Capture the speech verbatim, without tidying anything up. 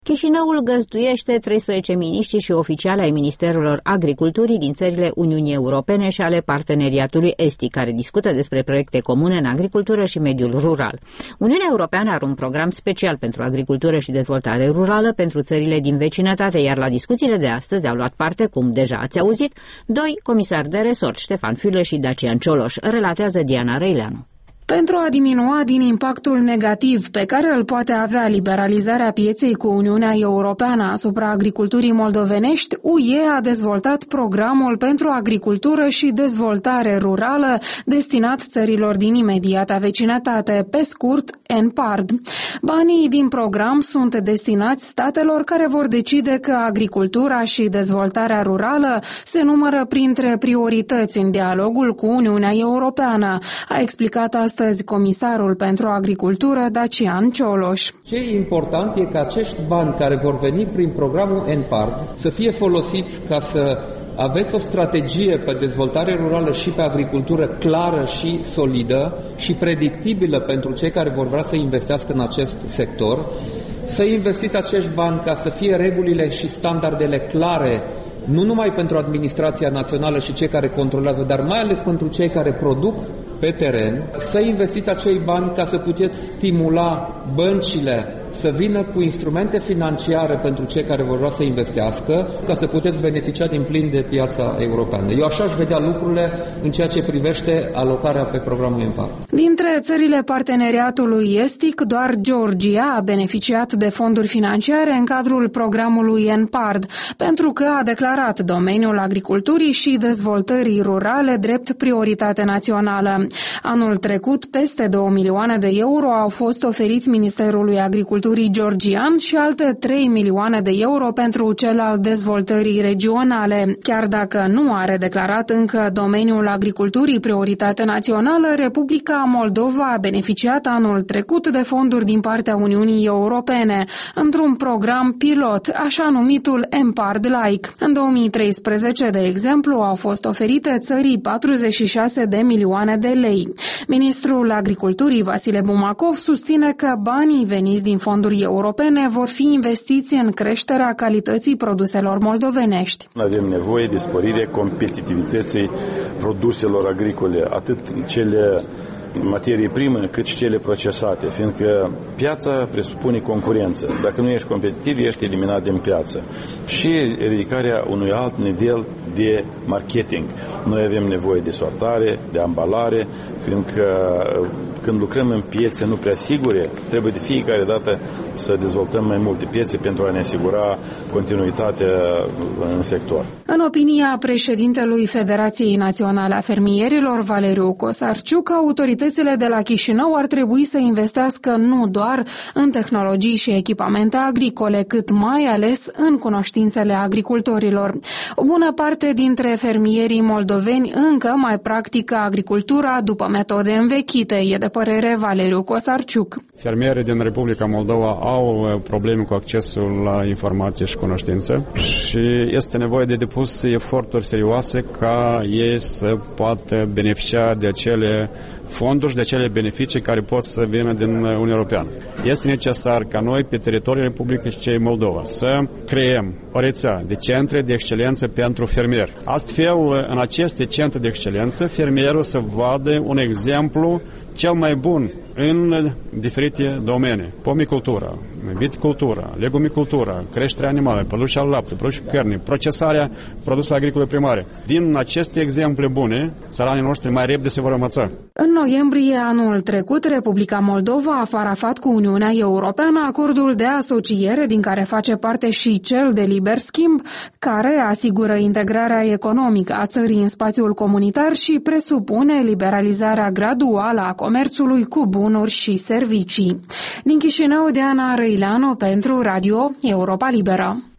Chișinăul găzduiește treisprezece miniștri și oficiali ai Ministerelor Agriculturii din țările Uniunii Europene și ale Parteneriatului Estic, care discută despre proiecte comune în agricultură și mediul rural. Uniunea Europeană are un program special pentru agricultură și dezvoltare rurală pentru țările din vecinătate, iar la discuțiile de astăzi au luat parte, cum deja ați auzit, doi comisari de resort, Ștefan Füle și Dacian Cioloș, relatează Diana Răileanu. Pentru a diminua din impactul negativ pe care îl poate avea liberalizarea pieței cu Uniunea Europeană asupra agriculturii moldovenești, U E a dezvoltat programul pentru agricultură și dezvoltare rurală destinat țărilor din imediata vecinătate, pe scurt N P A R D. Banii din program sunt destinați statelor care vor decide că agricultura și dezvoltarea rurală se numără printre priorități în dialogul cu Uniunea Europeană, a explicat astăzi comisarul pentru agricultură Dacian Cioloș. Ce e important e ca acești bani care vor veni prin programul N P A R D să fie folosiți ca să aveți o strategie pe dezvoltare rurală și pe agricultură clară și solidă și predictibilă pentru cei care vor vrea să investească în acest sector, să investiți acești bani ca să fie regulile și standardele clare, nu numai pentru administrația națională și cei care controlează, dar mai ales pentru cei care produc pe teren, să investiți acei bani ca să puteți stimula băncile să vină cu instrumente financiare pentru cei care vor vrea să investească, ca să puteți beneficia din plin de piața europeană. Eu așa aș vedea lucrurile în ceea ce privește alocarea pe programul N P A R D. Dintre țările parteneriatului estic, doar Georgia a beneficiat de fonduri financiare în cadrul programului N P A R D, pentru că a declarat domeniul agriculturii și dezvoltării rurale drept prioritate națională. Anul trecut, peste două milioane de euro au fost oferiți Ministerului Agriculturii georgian și alte trei milioane de euro pentru cel al dezvoltării regionale. Chiar dacă nu are declarat încă domeniul agriculturii prioritate națională, Republica Moldova a beneficiat anul trecut de fonduri din partea Uniunii Europene, într-un program pilot, așa numitul N P A R D-like. În două mii treisprezece, de exemplu, au fost oferite țării patruzeci și șase de milioane de lei. Ministrul Agriculturii, Vasile Bumacov, susține că banii veniți din fonduri europene vor fi investiți în creșterea calității produselor moldovenești. Avem nevoie de sporirea competitivității produselor agricole, atât cele materii prime, cât și cele procesate, fiindcă piața presupune concurență. Dacă nu ești competitiv, ești eliminat din piață. Și ridicarea unui alt nivel de marketing. Noi avem nevoie de sortare, de ambalare, fiindcă când lucrăm în piețe nu prea sigure, trebuie de fiecare dată să dezvoltăm mai multe piețe pentru a ne asigura continuitatea în sector. În opinia președintelui Federației Naționale a Fermierilor, Valeriu Cosarciuc, autoritățile de la Chișinău ar trebui să investească nu doar în tehnologii și echipamente agricole, cât mai ales în cunoștințele agricultorilor. O bună parte dintre fermierii moldoveni încă mai practică agricultura după metode învechite, e de părere Valeriu Cosarciuc. Fermierii din Republica Moldova au probleme cu accesul la informație și cunoștință și este nevoie de depus eforturi serioase ca ei să poată beneficia de acele fonduri și de acele beneficii care pot să vină din Uniunea Europeană. Este necesar ca noi, pe teritoriul Republicii Moldova, să creăm o rețea de centre de excelență pentru fermieri. Astfel, în aceste centre de excelență, fermierul să vadă un exemplu cel mai bun în diferite domenii. Pomicultura, viticultura, legumicultura, creșterea animalelor, producerea lapte, producerea cărnii, procesarea produselor agricole primare. Din aceste exemple bune, țăranii noștri mai repede se vor învăța. În noiembrie anul trecut, Republica Moldova a parafat cu Uniunea Europeană acordul de asociere, din care face parte și cel de liber schimb, care asigură integrarea economică a țării în spațiul comunitar și presupune liberalizarea graduală a comerțului cu bunuri și servicii. Din Chișinău, Diana Răileanu pentru Radio Europa Liberă.